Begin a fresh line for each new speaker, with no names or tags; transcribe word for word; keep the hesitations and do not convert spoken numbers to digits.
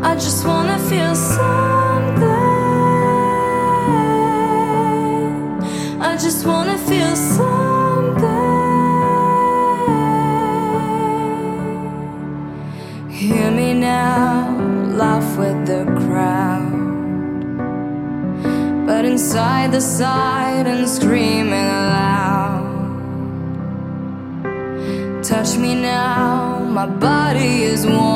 I just wanna feel something. I just wanna feel something. Hear me now, laugh with the crowd, but inside the silence screaming loud. Touch me now, my body is warm.